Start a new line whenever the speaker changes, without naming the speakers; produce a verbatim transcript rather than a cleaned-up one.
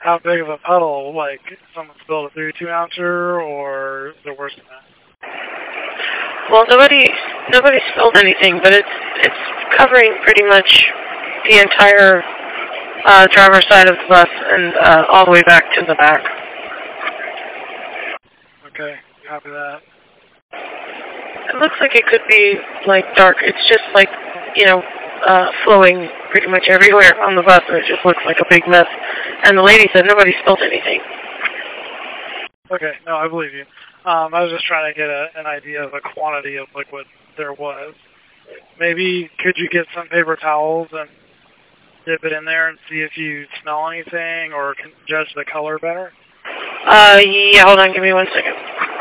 how big of a puddle? Like, someone spilled a thirty-two ouncer, or is it worse than that?
Well, nobody nobody spilled anything, but it's it's covering pretty much the entire uh, driver's side of the bus and uh, all the way back to the back.
Okay, copy that.
It looks like it could be like dark. It's just like, you know, uh, flowing pretty much everywhere on the bus, and it just looks like a big mess. And the lady said nobody spilled anything.
Okay, no, I believe you. Um, I was just trying to get a, an idea of the quantity of liquid there was. Maybe could you get some paper towels and dip it in there and see if you smell anything or can judge the color better?
Uh, yeah, hold on, give me one second.